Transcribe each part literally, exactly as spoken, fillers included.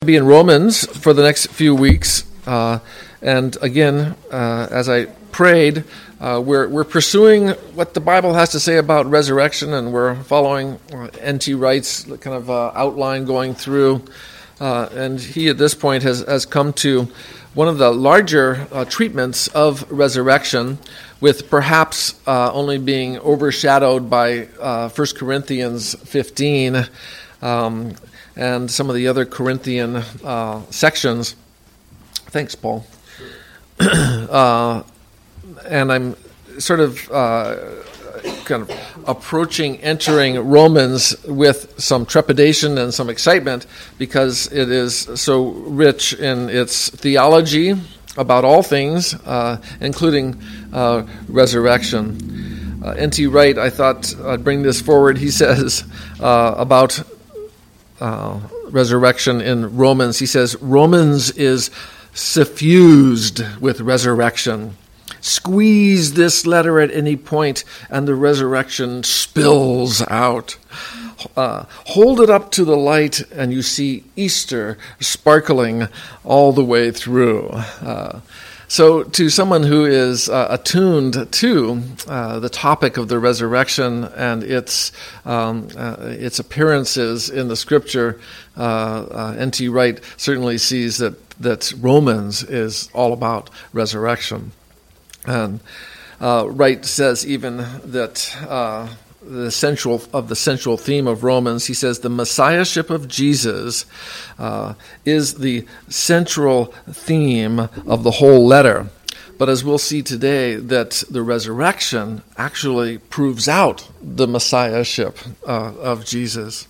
Be in Romans for the next few weeks, uh, and again, uh, as I prayed, uh, we're we're pursuing what the Bible has to say about resurrection, and we're following uh, N T Wright's kind of uh, outline going through, uh, and he at this point has has come to one of the larger uh, treatments of resurrection, with perhaps uh, only being overshadowed by uh, First Corinthians fifteen. Um, and some of the other Corinthian uh, sections. Thanks, Paul. uh, and I'm sort of uh, kind of approaching, entering Romans with some trepidation and some excitement because it is so rich in its theology about all things, uh, including uh, resurrection. Uh, N T Wright, I thought I'd bring this forward. He says uh, about Uh, resurrection in Romans. He says, Romans is suffused with resurrection. Squeeze this letter at any point and the resurrection spills out. Uh, hold it up to the light and you see Easter sparkling all the way through. Uh, So to someone who is uh, attuned to uh, the topic of the resurrection and its um, uh, its appearances in the Scripture, uh, uh, N T Wright certainly sees that, that Romans is all about resurrection. And uh, Wright says even that uh, the central of the central theme of Romans, he says the messiahship of Jesus uh, is the central theme of the whole letter. But as we'll see today, that the resurrection actually proves out the messiahship uh, of Jesus.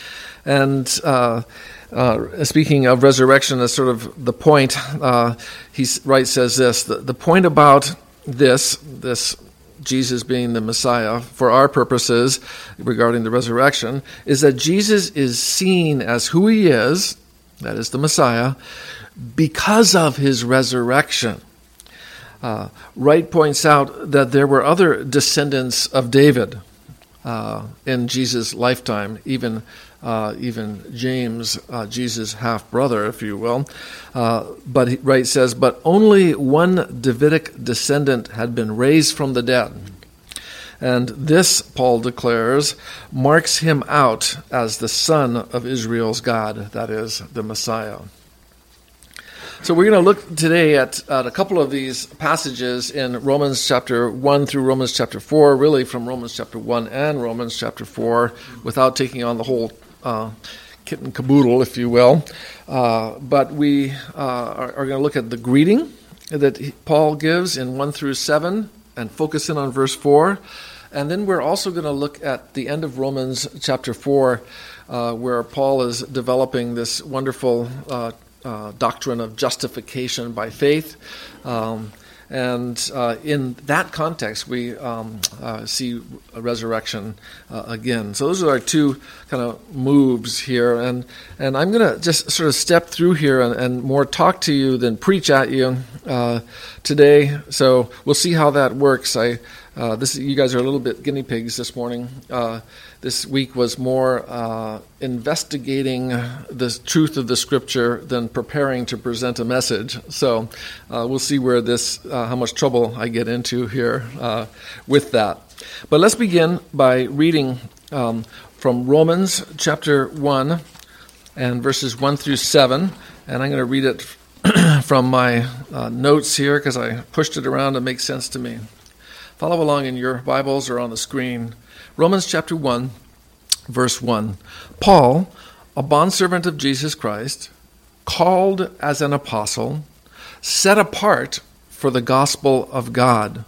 And uh, uh, speaking of resurrection as sort of the point, uh, he Wright says this: the, the point about this this. Jesus being the Messiah, for our purposes regarding the resurrection, is that Jesus is seen as who he is, that is the Messiah, because of his resurrection. Uh, Wright points out that there were other descendants of David uh, in Jesus' lifetime, even uh, even James, uh, Jesus' half-brother, if you will. Uh, but he, Wright says, but only one Davidic descendant had been raised from the dead. And this, Paul declares, marks him out as the son of Israel's God, that is, the Messiah. So we're going to look today at, at a couple of these passages in Romans chapter one through Romans chapter four, really from Romans chapter one and Romans chapter four, without taking on the whole uh, kit and caboodle, if you will. Uh, but we uh, are, are going to look at the greeting that he, Paul gives in one through seven and focus in on verse four. And then we're also going to look at the end of Romans chapter four, uh, where Paul is developing this wonderful uh Uh, doctrine of justification by faith. Um, and uh, in that context, we um, uh, see a resurrection uh, again. So those are our two kind of moves here. And, and I'm going to just sort of step through here and, and more talk to you than preach at you uh, today. So we'll see how that works. I Uh, this you guys are a little bit guinea pigs this morning. Uh, this week was more uh, investigating the truth of the Scripture than preparing to present a message. So uh, we'll see where this, uh, how much trouble I get into here uh, with that. But let's begin by reading um, from Romans chapter one and verses one through seven, and I'm going to read it from my uh, notes here because I pushed it around to make sense to me. Follow along in your Bibles or on the screen. Romans chapter one, verse one. Paul, a bondservant of Jesus Christ, called as an apostle, set apart for the gospel of God,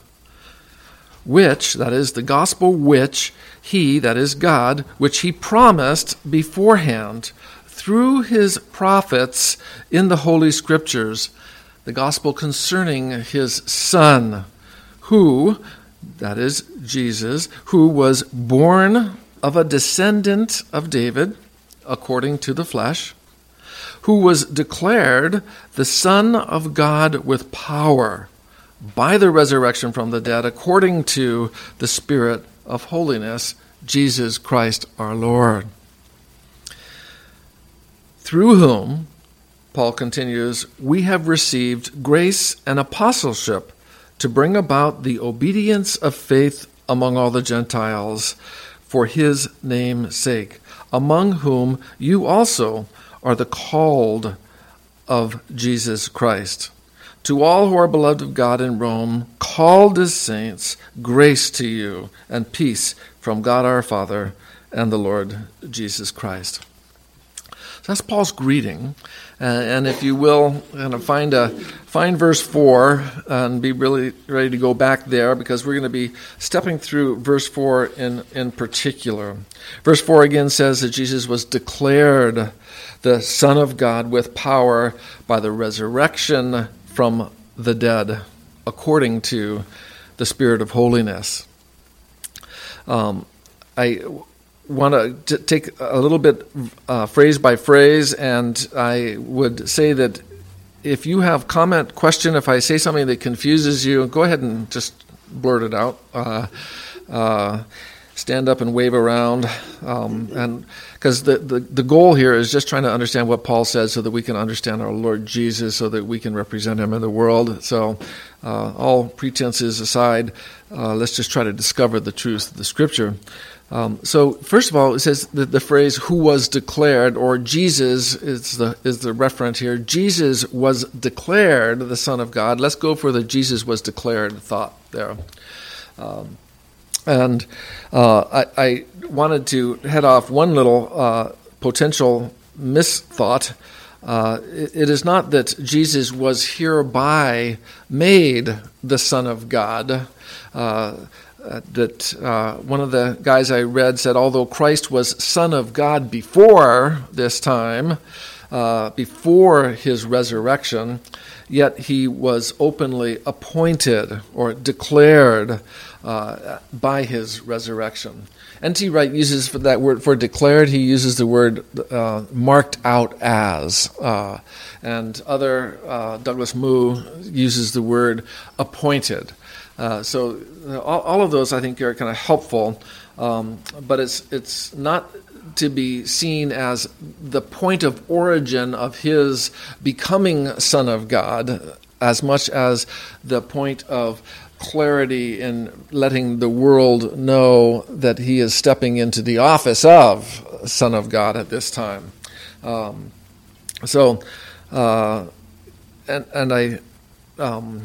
which, that is, the gospel which he, that is God, which he promised beforehand through his prophets in the Holy Scriptures, the gospel concerning his Son, who, that is Jesus, who was born of a descendant of David, according to the flesh, who was declared the Son of God with power by the resurrection from the dead, according to the Spirit of holiness, Jesus Christ our Lord, through whom Paul continues, we have received grace and apostleship to bring about the obedience of faith among all the Gentiles for his name's sake, among whom you also are the called of Jesus Christ. To all who are beloved of God in Rome, called as saints, grace to you and peace from God our Father and the Lord Jesus Christ. So that's Paul's greeting. Uh, and if you will, kind of find a find verse four and be really ready to go back there, because we're going to be stepping through verse four in, in particular. Verse four again says that Jesus was declared the Son of God with power by the resurrection from the dead, according to the Spirit of holiness. Um, I want to take a little bit uh, phrase by phrase, and I would say that if you have comment, question, if I say something that confuses you, go ahead and just blurt it out. Uh, uh, stand up and wave around, um, and because the, the, the goal here is just trying to understand what Paul says so that we can understand our Lord Jesus, so that we can represent him in the world. So uh, all pretenses aside, uh, let's just try to discover the truth of the Scripture. Um, so first of all, it says that the phrase "who was declared," or Jesus is the is the referent here. Jesus was declared the Son of God. Let's go for the Jesus was declared thought there. Um, And uh, I, I wanted to head off one little uh, potential misthought. Uh, it, it is not that Jesus was hereby made the Son of God. Uh, that uh, one of the guys I read said, although Christ was Son of God before this time, uh, before his resurrection, yet he was openly appointed or declared uh, by his resurrection. N T Wright uses for that word for declared, he uses the word uh, marked out as. Uh, and other, uh, Douglas Moo uses the word appointed. Uh, so all, all of those I think are kind of helpful, um, but it's it's not to be seen as the point of origin of his becoming Son of God, as much as the point of clarity in letting the world know that he is stepping into the office of Son of God at this time. Um, so, uh, and and I, um,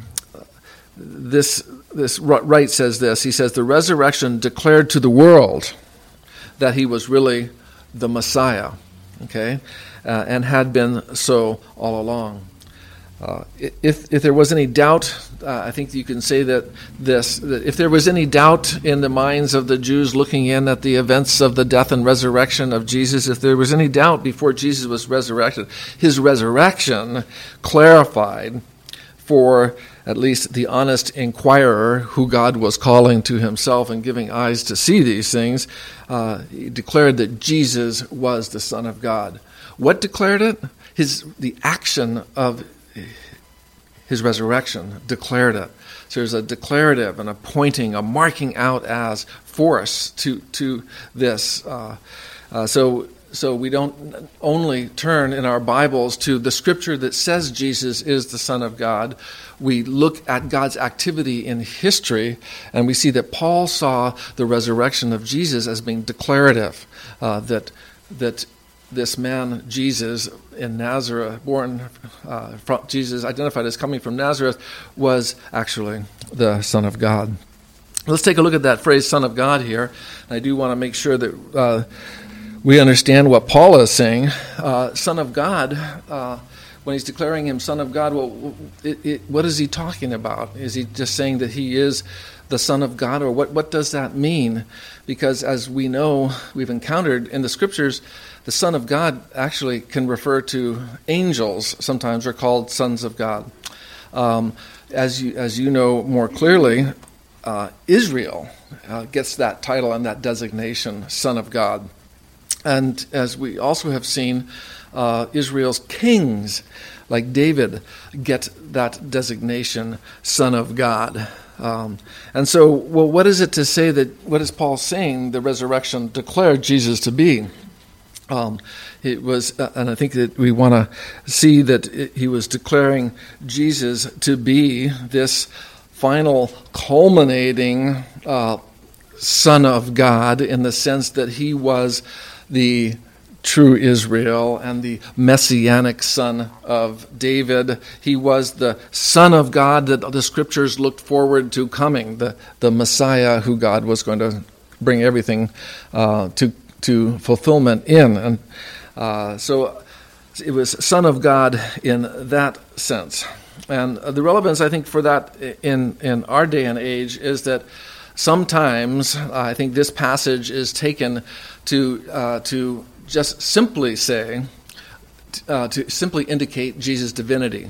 this this Wright says this. He says the resurrection declared to the world that he was really the Messiah, okay, uh, and had been so all along. Uh, if if there was any doubt, uh, I think you can say that this, that if there was any doubt in the minds of the Jews looking in at the events of the death and resurrection of Jesus, if there was any doubt before Jesus was resurrected, his resurrection clarified for at least the honest inquirer who God was calling to himself and giving eyes to see these things. Uh, he declared that Jesus was the Son of God. What declared it? His the action of his resurrection declared it. So there's a declarative, an appointing, a marking out as force to to this. Uh, uh, so so we don't only turn in our Bibles to the Scripture that says Jesus is the Son of God. We look at God's activity in history, and we see that Paul saw the resurrection of Jesus as being declarative, uh, that that this man, Jesus, in Nazareth, born, uh, from, Jesus identified as coming from Nazareth, was actually the Son of God. Let's take a look at that phrase, Son of God, here. I do want to make sure that uh, we understand what Paul is saying. Uh, Son of God, uh, when he's declaring him Son of God, well, it, it, what is he talking about? Is he just saying that he is the Son of God, or what, what does that mean? Because as we know, we've encountered in the Scriptures, the Son of God actually can refer to angels, sometimes are called sons of God. Um, as you as you know more clearly, uh, Israel uh, gets that title and that designation, Son of God. And as we also have seen, uh, Israel's kings, like David, get that designation, Son of God. Um, and so, well, what is it to say that, what is Paul saying the resurrection declared Jesus to be? Um, it was, uh, and I think that we want to see that it, he was declaring Jesus to be this final culminating uh, Son of God, in the sense that he was the true Israel and the messianic son of David. He was the Son of God that the Scriptures looked forward to coming, the, the Messiah who God was going to bring everything uh, to to fulfillment in. And uh, so it was Son of God in that sense. And the relevance, I think, for that in, in our day and age is that sometimes uh, I think this passage is taken to uh, to just simply say, uh, to simply indicate Jesus' divinity.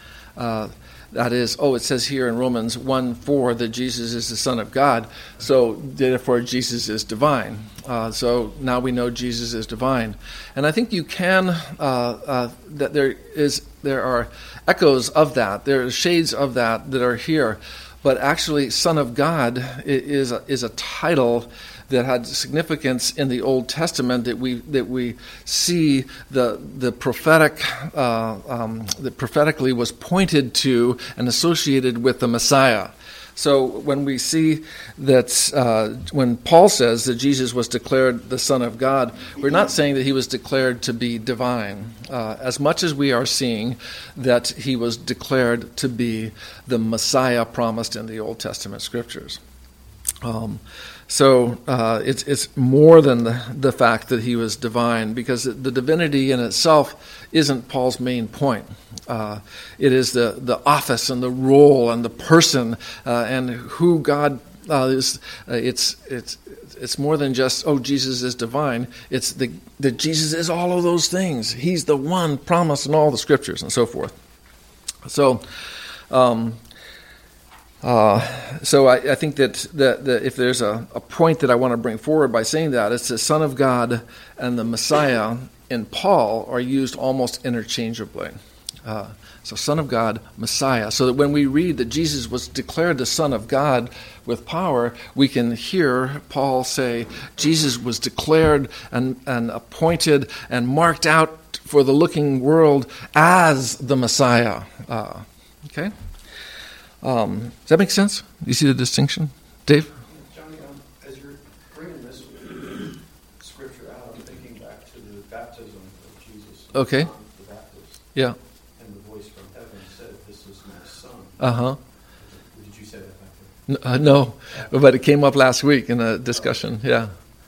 Uh, That is, oh, it says here in Romans one four that Jesus is the Son of God, so therefore Jesus is divine. Uh, so now we know Jesus is divine. And I think you can, uh, uh, that there is, there are echoes of that, there are shades of that that are here, but actually Son of God is a, is a title that had significance in the Old Testament, that we that we see the the prophetic uh, um, that prophetically was pointed to and associated with the Messiah. So when we see that uh, when Paul says that Jesus was declared the Son of God, we're not saying that he was declared to be divine, uh, as much as we are seeing that he was declared to be the Messiah promised in the Old Testament Scriptures. Um, So uh, it's it's more than the, the fact that he was divine, because the divinity in itself isn't Paul's main point. Uh, it is the, the office and the role and the person uh, and who God uh, is. Uh, it's it's it's more than just, oh, Jesus is divine. It's the that Jesus is all of those things. He's the one promised in all the Scriptures and so forth. So. Um, Uh, so I, I think that, that, that if there's a, a point that I want to bring forward by saying that, it's the Son of God and the Messiah in Paul are used almost interchangeably. Uh, so Son of God, Messiah. So that when we read that Jesus was declared the Son of God with power, we can hear Paul say Jesus was declared and, and appointed and marked out for the looking world as the Messiah. Uh, okay? Um, does that make sense? You see the distinction? Dave? Johnny, um, as you're bringing this scripture out, I'm thinking back to the baptism of Jesus. Okay. John the Baptist. Yeah. And the voice from heaven said, "This is my son." Uh-huh. Did you say that back there? N- uh, no, but it came up last week in a discussion. Yeah.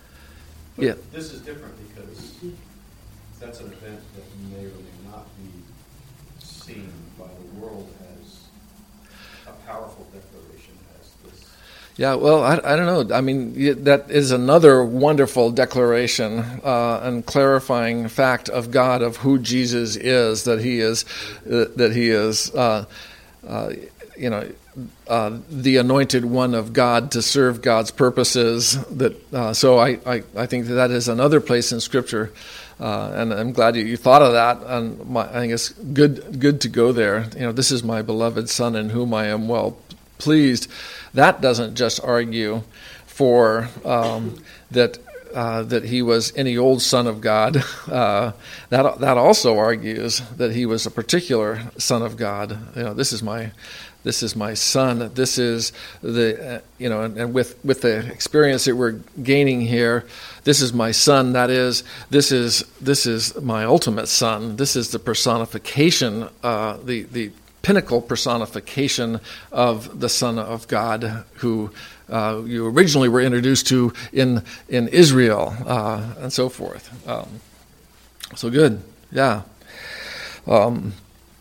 But Yeah. this is different because that's an event that may or may not be seen by the world as a powerful declaration as this. Yeah, well, I, I don't know. I mean, y- that is another wonderful declaration uh, and clarifying fact of God, of who Jesus is, that he is, uh, that he is, uh, uh, you know, uh, the anointed one of God to serve God's purposes. That uh, so I, I, I think that that is another place in Scripture, uh, and I'm glad you, you thought of that. And my, I think it's good good to go there. You know, this is my beloved Son in whom I am well pleased. That doesn't just argue for um, that uh, that he was any old son of God. Uh, that that also argues that he was a particular son of God. You know, this is my this is my son. This is the uh, you know, and, and with with the experience that we're gaining here, this is my son. That is, this is this is my ultimate son. This is the personification, uh, the the. pinnacle personification of the Son of God, who uh, you originally were introduced to in in Israel, uh, and so forth. Um, so good, yeah. Um,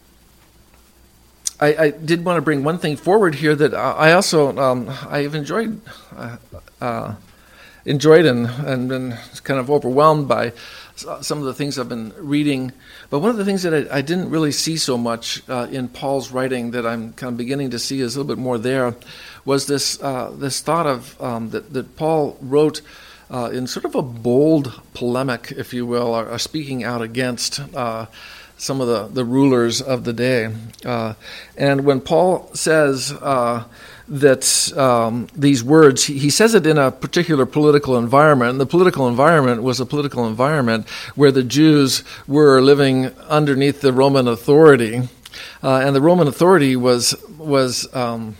I, I did want to bring one thing forward here that I also um, I've enjoyed uh, uh, enjoyed and and been kind of overwhelmed by some of the things I've been reading. But one of the things that I, I didn't really see so much uh, in Paul's writing that I'm kind of beginning to see is a little bit more there, was this uh, this thought of um, that, that Paul wrote uh, in sort of a bold polemic, if you will, or, or speaking out against uh, some of the, the rulers of the day. Uh, and when Paul says uh, that um, these words, he, he says it in a particular political environment. And the political environment was a political environment where the Jews were living underneath the Roman authority. Uh, and the Roman authority was was um,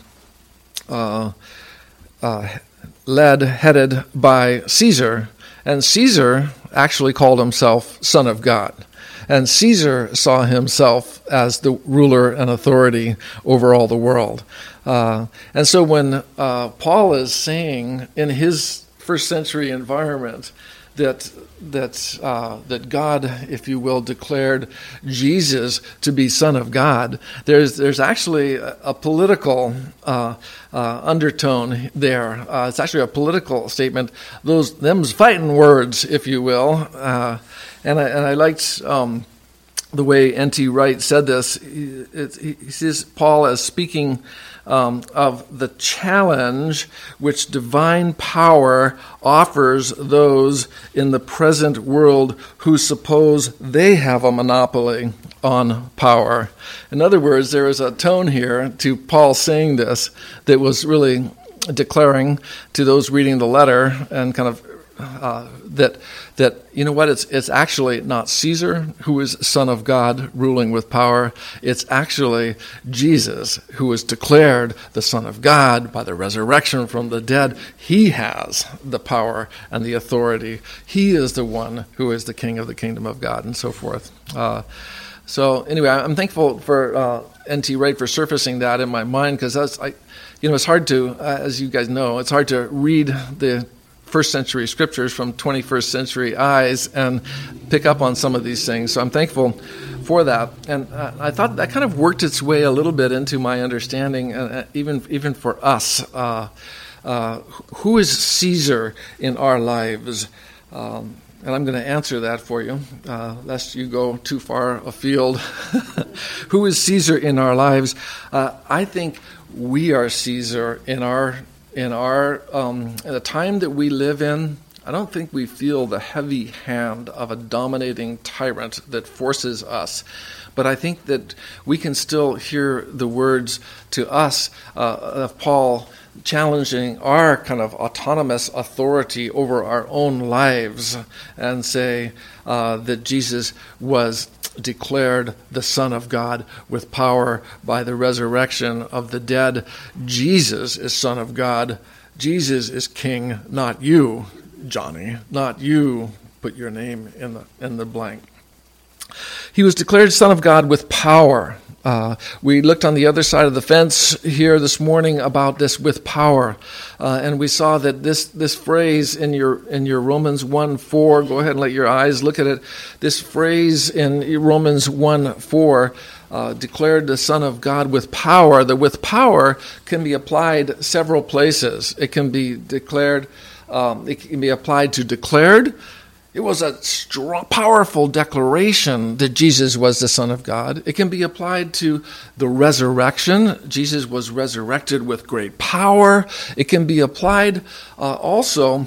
uh, uh, led, headed by Caesar. And Caesar actually called himself Son of God. And Caesar saw himself as the ruler and authority over all the world. Uh, and so when uh, Paul is saying in his first century environment that that uh, that God, if you will, declared Jesus to be Son of God, there's there's actually a, a political uh, uh, undertone there. Uh, it's actually a political statement. Those them's fighting words, if you will. Uh, and I and I liked um, the way N T Wright said this. He, it, he sees Paul as speaking Um, of the challenge which divine power offers those in the present world who suppose they have a monopoly on power. In other words, there is a tone here to Paul saying this that was really declaring to those reading the letter and kind of uh, that that you know what, it's it's actually not Caesar who is Son of God ruling with power. It's actually Jesus who is declared the Son of God by the resurrection from the dead. He has the power and the authority. He is the one who is the King of the kingdom of God, and so forth. Uh, so anyway, I'm thankful for uh, N T Wright for surfacing that in my mind, because that's I, you know, it's hard to, uh, as you guys know, it's hard to read the first century scriptures from twenty-first century eyes and pick up on some of these things. So I'm thankful for that. And uh, I thought that kind of worked its way a little bit into my understanding, uh, even even for us. Uh, uh, who is Caesar in our lives? Um, and I'm going to answer that for you, uh, lest you go too far afield. Who is Caesar in our lives? Uh, I think we are Caesar in our In our um, in the time that we live in. I don't think we feel the heavy hand of a dominating tyrant that forces us, but I think that we can still hear the words to us uh, of Paul challenging our kind of autonomous authority over our own lives, and say uh, that Jesus was declared the Son of God with power by the resurrection of the dead. Jesus is Son of God. Jesus is King, not you, Johnny, not you. Put your name in the in the blank. He was declared Son of God with power. Uh, we looked on the other side of the fence here this morning about this with power, uh, and we saw that this this phrase in your in your Romans one four. Go ahead and let your eyes look at it. This phrase in Romans one four, uh, declared the Son of God with power. The with power can be applied several places. It can be declared. Um, it can be applied to declared. It was a strong, powerful declaration that Jesus was the Son of God. It can be applied to the resurrection. Jesus was resurrected with great power. It can be applied uh, also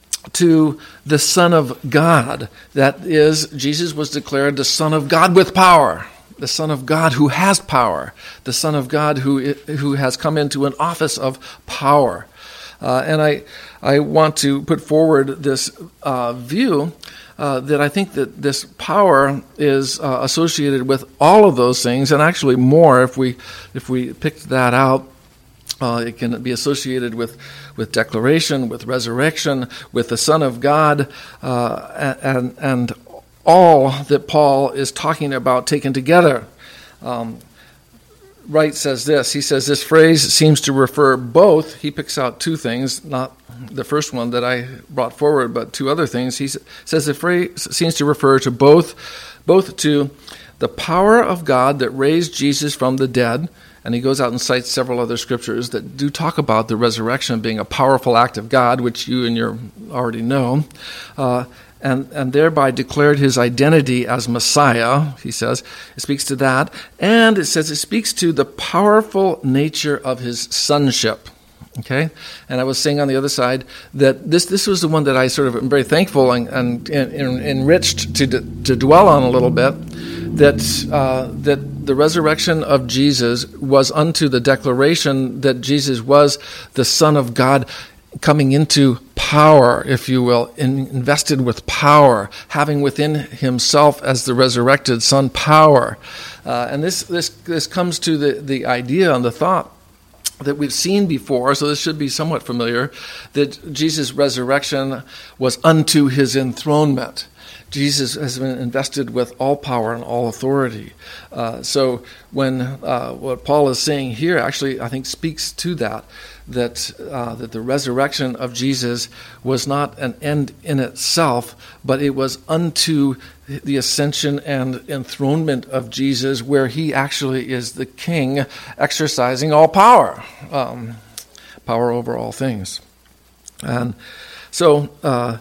to the Son of God. That is, Jesus was declared the Son of God with power. The Son of God who has power. The Son of God who who has come into an office of power. Uh, and I I want to put forward this uh, view uh, that I think that this power is uh, associated with all of those things, and actually more if we if we picked that out. Uh, it can be associated with, with declaration, with resurrection, with the Son of God, uh, and and all that Paul is talking about taken together. Um, Wright says this. He says this phrase seems to refer both. He picks out two things, not the first one that I brought forward, but two other things. He says the phrase seems to refer to both, both to the power of God that raised Jesus from the dead, and he goes out and cites several other scriptures that do talk about the resurrection being a powerful act of God, which you and you already know. Uh, And, and thereby declared his identity as Messiah, he says. It speaks to that. And it says it speaks to the powerful nature of his sonship. Okay? And I was saying on the other side that this this was the one that I sort of am very thankful and, and, and enriched to to dwell on a little bit. that uh, that the resurrection of Jesus was unto the declaration that Jesus was the Son of God, coming into power, if you will, in, invested with power, having within himself as the resurrected Son power. Uh, and this this this comes to the, the idea and the thought that we've seen before, so this should be somewhat familiar, that Jesus' resurrection was unto his enthronement. Jesus has been invested with all power and all authority. Uh, so when uh, what Paul is saying here actually, I think, speaks to that, that uh, that the resurrection of Jesus was not an end in itself, but it was unto the ascension and enthronement of Jesus, where he actually is the king, exercising all power, um, power over all things. And so uh,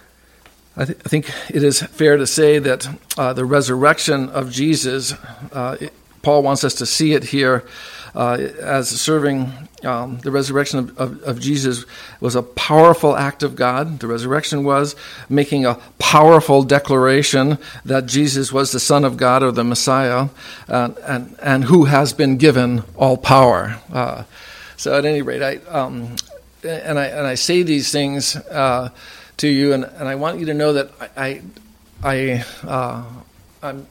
I, th- I think it is fair to say that uh, the resurrection of Jesus, uh, it, Paul wants us to see it here uh, as serving um, the resurrection of, of, of Jesus was a powerful act of God. The resurrection was making a powerful declaration that Jesus was the Son of God or the Messiah, uh, and, and who has been given all power. Uh, so at any rate, I um, and I and I say these things uh, to you, and, and I want you to know that I, I, I uh, I'm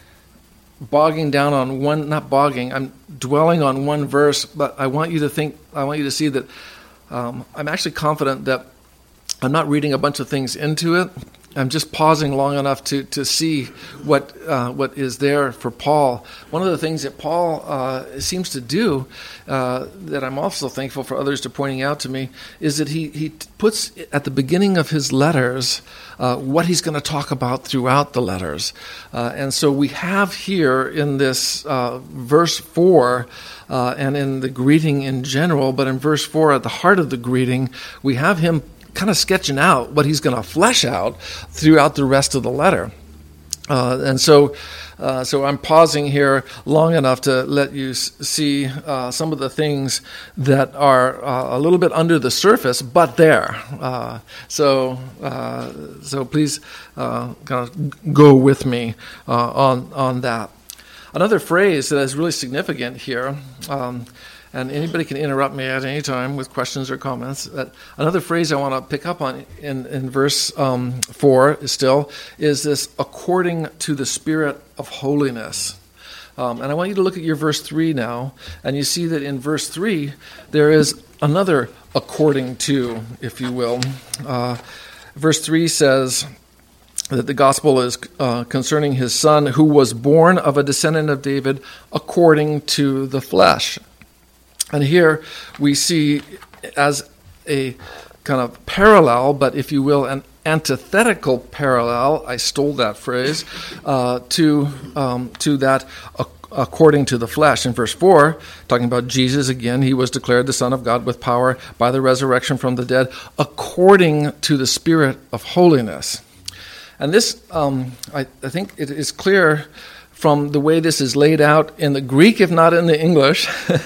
bogging down on one, not bogging, I'm dwelling on one verse, but I want you to think, I want you to see that um, I'm actually confident that I'm not reading a bunch of things into it. I'm just pausing long enough to, to see what uh, what is there for Paul. One of the things that Paul uh, seems to do, uh, that I'm also thankful for others to pointing out to me, is that he, he puts at the beginning of his letters uh, what he's going to talk about throughout the letters. Uh, and so we have here in this uh, verse four, uh, and in the greeting in general, but in verse four, at the heart of the greeting, we have him kind of sketching out what he's going to flesh out throughout the rest of the letter. Uh, and so uh, so I'm pausing here long enough to let you s- see uh, some of the things that are uh, a little bit under the surface, but there. Uh, so uh, so please uh, kind of go with me uh, on, on that. Another phrase that is really significant here, um, and anybody can interrupt me at any time with questions or comments. Uh, another phrase I want to pick up on in, in verse um, four still is this, according to the Spirit of holiness. Um, and I want you to look at your verse three now, and you see that in verse three, there is another according to, if you will. Uh, verse three says that the gospel is uh, concerning his Son, who was born of a descendant of David according to the flesh. And here we see as a kind of parallel, but if you will, an antithetical parallel, I stole that phrase, uh, to um, to that uh, according to the flesh. In verse four, talking about Jesus again, he was declared the Son of God with power by the resurrection from the dead, according to the Spirit of holiness. And this, um, I, I think it is clear from the way this is laid out in the Greek, if not in the English,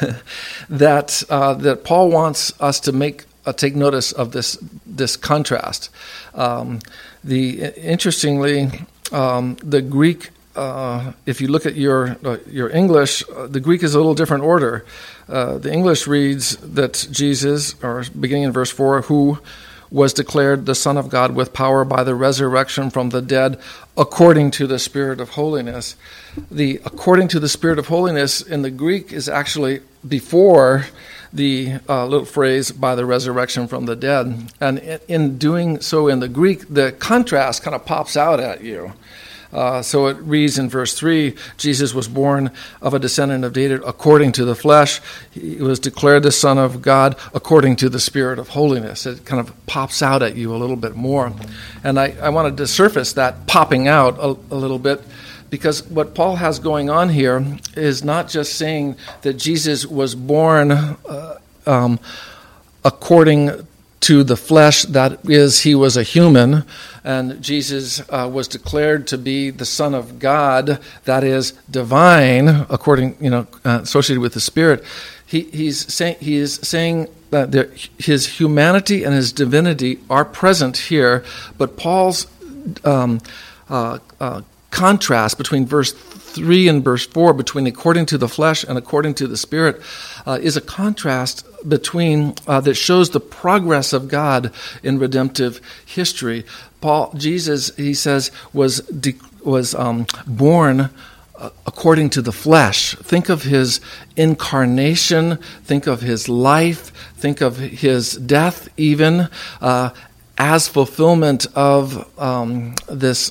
that uh, that Paul wants us to make uh, take notice of this this contrast. Um, the interestingly, um, the Greek, uh, if you look at your uh, your English, uh, the Greek is a little different order. Uh, the English reads that Jesus, or beginning in verse four, who was declared the Son of God with power by the resurrection from the dead, according to the Spirit of holiness. The according to the Spirit of holiness in the Greek is actually before the uh, little phrase, by the resurrection from the dead. And in doing so in the Greek, the contrast kind of pops out at you. Uh, so it reads in verse three, Jesus was born of a descendant of David according to the flesh. He was declared the Son of God according to the Spirit of holiness. It kind of pops out at you a little bit more. And I, I wanted to surface that popping out a, a little bit, because what Paul has going on here is not just saying that Jesus was born uh, um, according to the flesh, that is, he was a human, and Jesus uh, was declared to be the Son of God, that is, divine, according, you know, uh, associated with the Spirit. He, he's saying he is saying that there, his humanity and his divinity are present here, but Paul's um, uh, uh, contrast between verse three and verse four, between according to the flesh and according to the Spirit, uh, is a contrast between uh, that shows the progress of God in redemptive history. Paul, Jesus, he says, was de- was um, born uh, according to the flesh. Think of his incarnation. Think of his life. Think of his death, even uh, as fulfillment of um, this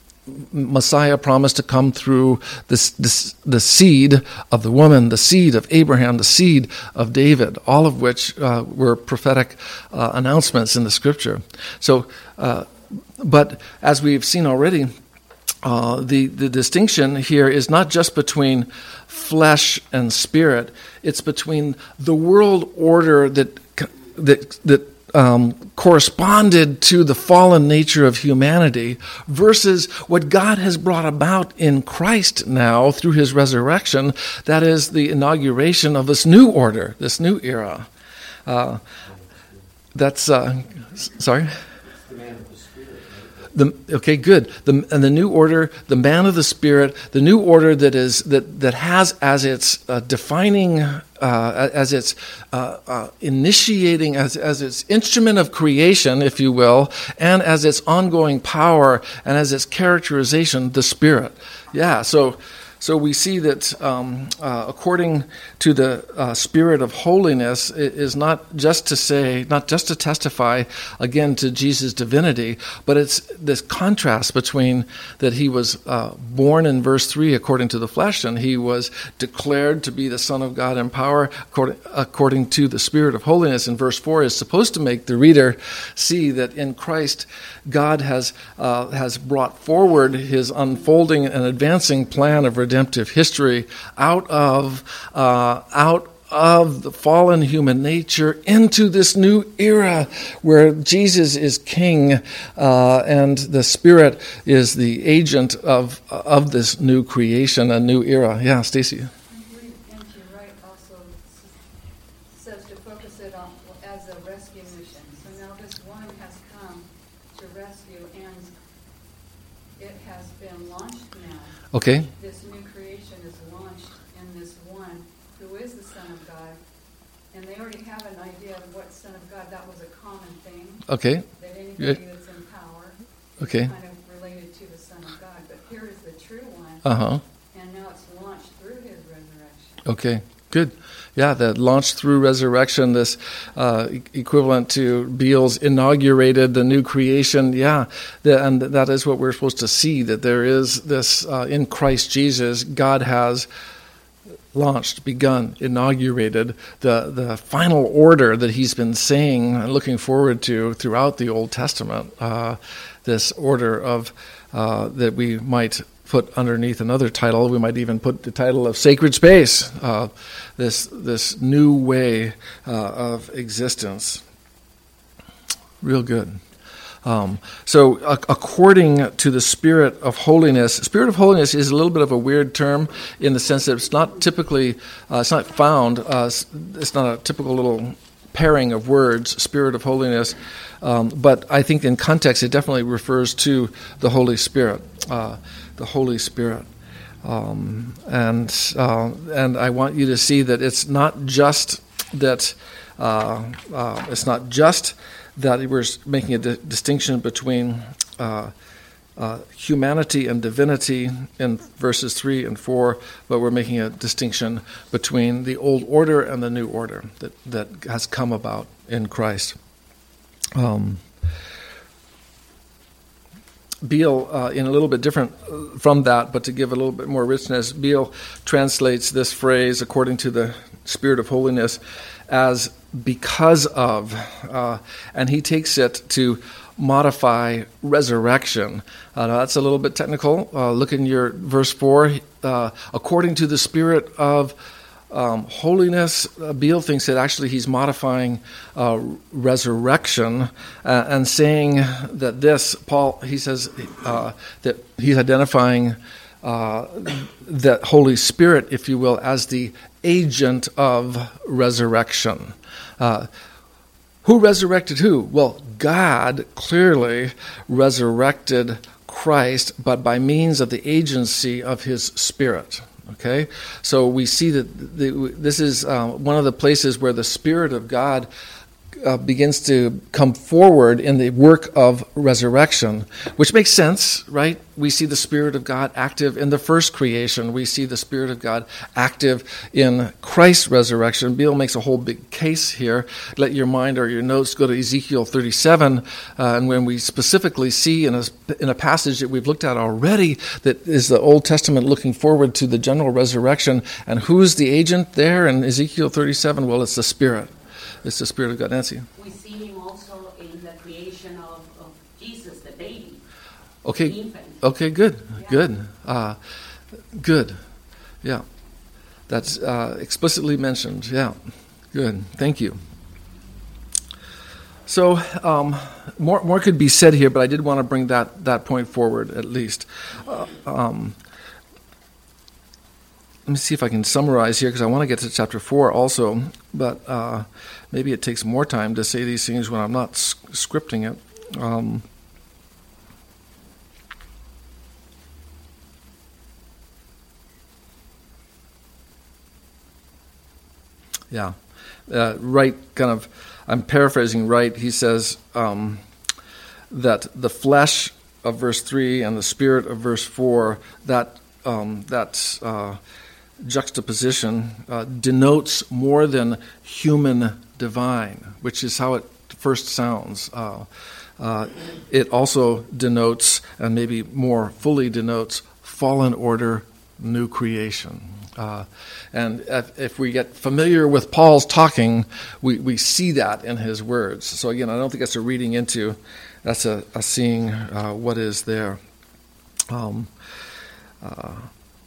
Messiah promised to come through this, this, the seed of the woman, the seed of Abraham, the seed of David, all of which uh, were prophetic uh, announcements in the Scripture. So, uh, but as we've seen already, uh, the, the distinction here is not just between flesh and spirit, it's between the world order that that that Um, corresponded to the fallen nature of humanity versus what God has brought about in Christ now through his resurrection. That is the inauguration of this new order, this new era. Uh, that's, uh, sorry? The man of the Spirit. The, okay, good. The, and the new order, the man of the Spirit, the new order that is that that has as its uh, defining, uh, as its uh, uh, initiating, as as its instrument of creation, if you will, and as its ongoing power and as its characterization, the Spirit. Yeah. So. So we see that um, uh, according to the uh, Spirit of holiness, it is not just to say, not just to testify again to Jesus' divinity, but it's this contrast between that he was uh, born in verse three according to the flesh, and he was declared to be the Son of God in power according, according to the Spirit of holiness in verse four is supposed to make the reader see that in Christ, God has uh, has brought forward his unfolding and advancing plan of redemptive history out of uh, out of the fallen human nature into this new era where Jesus is king uh, and the Spirit is the agent of of this new creation, a new era. Yeah, Stacy. And you're right. Also says to focus it on as a rescue mission. So now this one has come to rescue, and it has been launched now. Okay. This new creation is launched in this one who is the Son of God. And they already have an idea of what Son of God, that was a common thing. Okay. That anybody Good. that's in power Okay. is kind of related to the Son of God. But here is the true one. Uh-huh. And now it's launched through his resurrection. Okay, good. Yeah, that launched through resurrection, this uh, e- equivalent to Beale's inaugurated the new creation. Yeah, the, and that is what we're supposed to see, that there is this, uh, in Christ Jesus, God has launched, begun, inaugurated the, the final order that he's been saying and looking forward to throughout the Old Testament, uh, this order of uh, that we might put underneath another title. We might even put the title of Sacred Space, uh, this this new way uh, of existence. Real good. Um, so uh, according to the Spirit of holiness, Spirit of holiness is a little bit of a weird term in the sense that it's not typically, uh, it's not found, uh, it's not a typical little pairing of words, Spirit of holiness, um, but I think in context it definitely refers to the Holy Spirit, uh, the Holy Spirit. Um, and uh, and I want you to see that it's not just that, uh, uh, it's not just that we're making a di- distinction between uh, uh, humanity and divinity in verses three and four, but we're making a distinction between the old order and the new order that, that has come about in Christ. Um, Beale, uh, in a little bit different from that, but to give a little bit more richness, Beale translates this phrase, according to the Spirit of holiness, as because of, uh, and he takes it to modify resurrection. Uh, now that's a little bit technical. Uh, look in your verse four. Uh, according to the Spirit of um, holiness, uh, Beale thinks that actually he's modifying uh, resurrection uh, and saying that this, Paul, he says uh, that he's identifying uh, the Holy Spirit, if you will, as the agent of resurrection. Uh, who resurrected who? Well, God clearly resurrected Christ, but by means of the agency of his Spirit. Okay? So we see that the, this is uh, one of the places where the Spirit of God Uh, begins to come forward in the work of resurrection, which makes sense, right? We see the Spirit of God active in the first creation. We see the Spirit of God active in Christ's resurrection. Beale makes a whole big case here. Let your mind or your notes go to Ezekiel thirty-seven, uh, and when we specifically see in a, in a passage that we've looked at already that is the Old Testament looking forward to the general resurrection, and who's the agent there in Ezekiel thirty-seven? Well, it's the Spirit. It's the Spirit of God. Nancy? We see him also in the creation of, of Jesus, the baby. Okay. The infant. Okay, good. Yeah. Good. Uh, good. Yeah. That's uh, explicitly mentioned. Yeah. Good. Thank you. So um, more more could be said here, but I did want to bring that, that point forward at least. Uh, um, Let me see if I can summarize here, because I want to get to chapter four also, but uh, maybe it takes more time to say these things when I'm not s- scripting it. Um, yeah. Uh, Wright kind of, I'm paraphrasing Wright, he says um, that the flesh of verse three and the spirit of verse four, that, um, that uh, juxtaposition uh, denotes more than human divine, which is how it first sounds. Uh, uh, it also denotes, and maybe more fully denotes, fallen order, new creation. Uh, and if, if we get familiar with Paul's talking, we, we see that in his words. So again, I don't think that's a reading into, that's a, a seeing uh, what is there. Um, uh,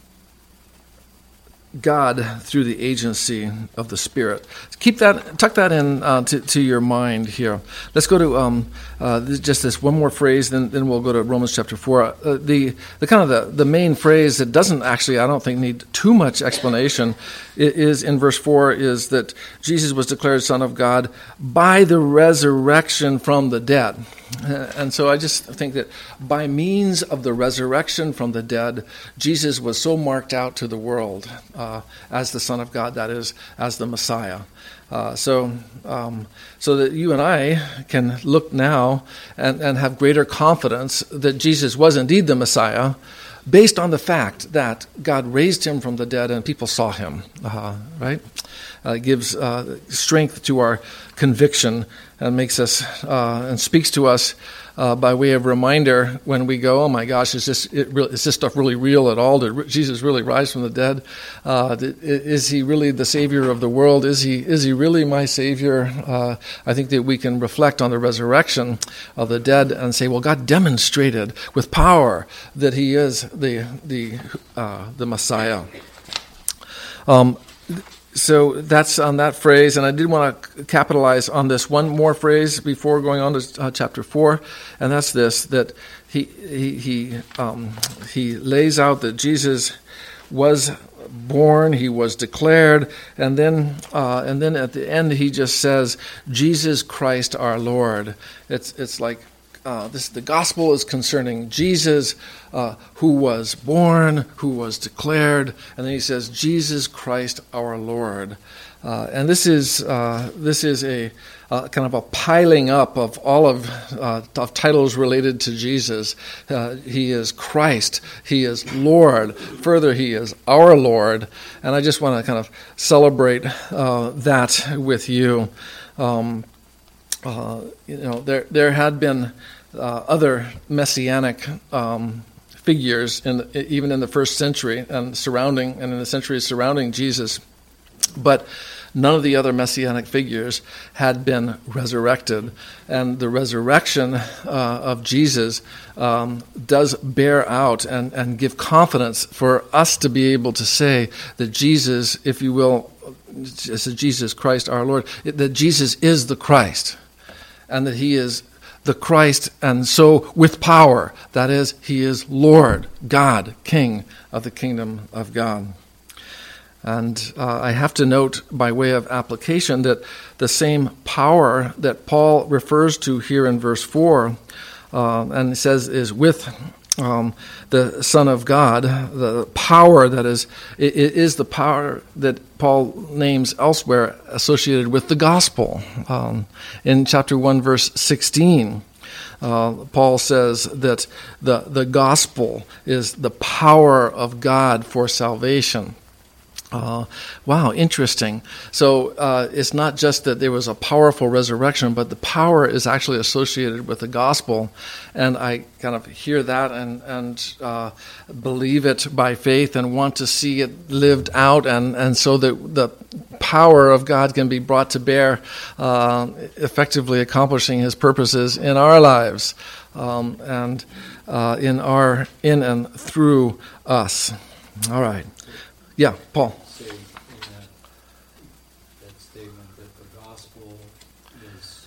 God through the agency of the Spirit. Keep that, tuck that in uh, to, to your mind here. Let's go to um, uh, this, just this one more phrase, then then we'll go to Romans chapter four. Uh, the the kind of the, the main phrase that doesn't actually, I don't think, need too much explanation is in verse four, is that Jesus was declared Son of God by the resurrection from the dead. And so I just think that by means of the resurrection from the dead, Jesus was so marked out to the world uh, as the Son of God, that is, as the Messiah. Uh, so um, so that you and I can look now and, and have greater confidence that Jesus was indeed the Messiah, based on the fact that God raised him from the dead and people saw him, uh, right? Uh, it gives uh, strength to our conviction and makes us uh, and speaks to us uh, by way of reminder when we go, oh my gosh, is this it re- is this stuff really real at all? Did Jesus really rise from the dead? Uh, did, is he really the Savior of the world? Is he is he really my Savior? Uh, I think that we can reflect on the resurrection of the dead and say, well, God demonstrated with power that he is the the uh, the Messiah. Um, So that's on that phrase, and I did want to capitalize on this one more phrase before going on to uh, chapter four, and that's this: that he he he um, he lays out that Jesus was born, he was declared, and then uh, and then at the end he just says, "Jesus Christ our Lord." It's it's like. Uh, this the gospel is concerning Jesus, uh, who was born, who was declared, and then he says, "Jesus Christ our Lord." Uh, and this is uh, this is a uh, kind of a piling up of all of, uh, of titles related to Jesus. Uh, he is Christ. He is Lord. Further, he is our Lord. And I just want to kind of celebrate uh, that with you. Um, Uh, you know, there there had been uh, other messianic um, figures in the, even in the first century and surrounding and in the centuries surrounding Jesus, but none of the other messianic figures had been resurrected, and the resurrection uh, of Jesus um, does bear out and, and give confidence for us to be able to say that Jesus, if you will, Jesus Christ our Lord, that Jesus is the Christ. And that he is the Christ, and so with power. That is, he is Lord, God, King of the kingdom of God. And uh, I have to note, by way of application, that the same power that Paul refers to here in verse four, uh, and says is with um, the Son of God, the power that is, it, it is the power that Paul names elsewhere associated with the gospel. Um, in chapter one, verse sixteen, uh, Paul says that the, the gospel is the power of God for salvation. Uh, wow, interesting. So uh, it's not just that there was a powerful resurrection, but the power is actually associated with the gospel. And I kind of hear that and, and uh, believe it by faith and want to see it lived out, and, and so that the power of God can be brought to bear, uh, effectively accomplishing his purposes in our lives, um, and uh, in our in and through us. All right. Yeah, Paul. Say in that, that statement that the gospel is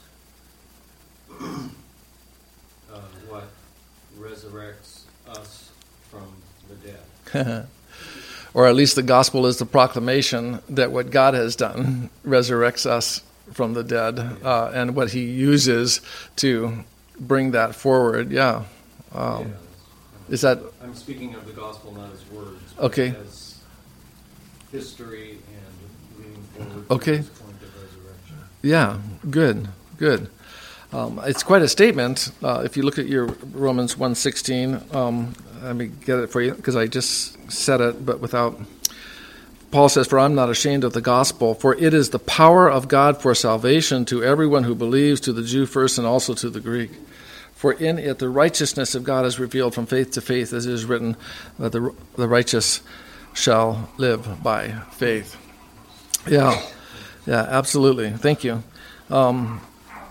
uh, what resurrects us from the dead. Or at least the gospel is the proclamation that what God has done resurrects us from the dead, uh, and what he uses to bring that forward. Yeah. Um, yeah is that... I'm speaking of the gospel not as words, but Okay. as history and moving forward Okay. to this point of resurrection. Yeah, good, good. Um, it's quite a statement. Uh, if you look at your Romans one sixteen, um, let me get it for you because I just said it, but without... Paul says, "For I'm not ashamed of the gospel, for it is the power of God for salvation to everyone who believes, to the Jew first and also to the Greek. For in it the righteousness of God is revealed from faith to faith, as it is written, that the, the righteous shall live by faith." Yeah, yeah, absolutely. Thank you. Um,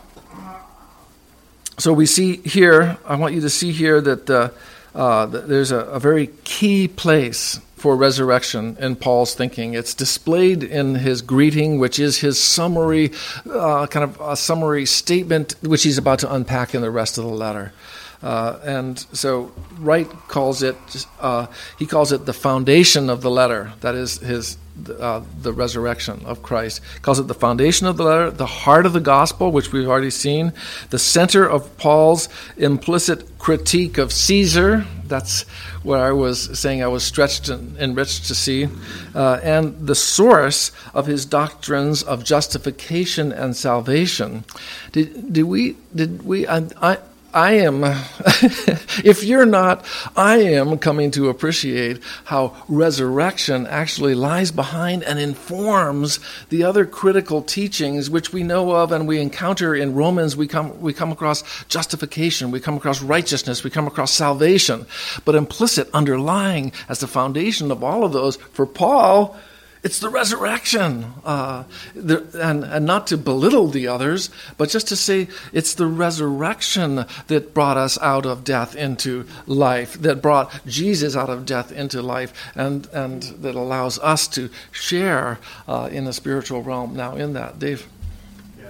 so we see here, I want you to see here that, uh, uh, that there's a, a very key place for resurrection in Paul's thinking. It's displayed in his greeting, which is his summary, uh, kind of a summary statement, which he's about to unpack in the rest of the letter. Uh, and so Wright calls it, uh, he calls it the foundation of the letter. That is his, uh, the resurrection of Christ. He calls it the foundation of the letter, the heart of the gospel, which we've already seen, the center of Paul's implicit critique of Caesar. That's what I was saying I was stretched and enriched to see. Uh, and the source of his doctrines of justification and salvation. Did, did we, did we, I, I I am, if you're not, I am coming to appreciate how resurrection actually lies behind and informs the other critical teachings which we know of and we encounter in Romans. We come, we come across justification, we come across righteousness, we come across salvation. But implicit, underlying as the foundation of all of those, for Paul, it's the resurrection, uh, the, and, and not to belittle the others, but just to say it's the resurrection that brought us out of death into life, that brought Jesus out of death into life, and, and that allows us to share uh, in the spiritual realm now in that. Dave? Yeah.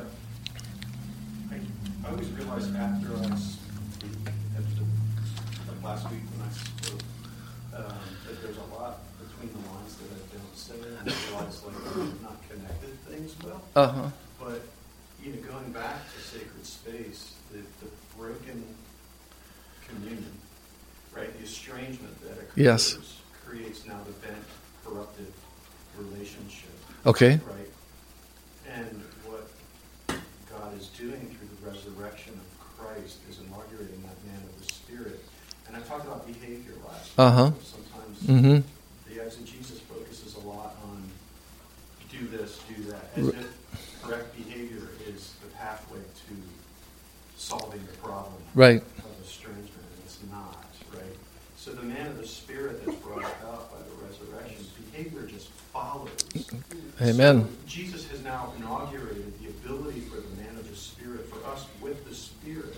I, I always realize after I speak, after, like last week when I spoke, um, that there's a lot between the lines that I don't say, and I realize like I've not connected things well. Uh-huh. But, you know, going back to sacred space, the, the broken communion, right, the estrangement that occurs Yes. creates now the bent, corrupted relationship. Okay. Right. And what God is doing through the resurrection of Christ is inaugurating that man of the Spirit. And I talked about behavior last week. Uh-huh. Sometimes Mm-hmm. the exegesis focuses a lot on do this, do that, as if correct behavior is the pathway to solving the problem Right. of estrangement, and it's not, right? So the man of the Spirit that's brought about by the resurrection, behavior just follows. Amen. So Jesus has now inaugurated the ability for the man of the Spirit, for us with the Spirit,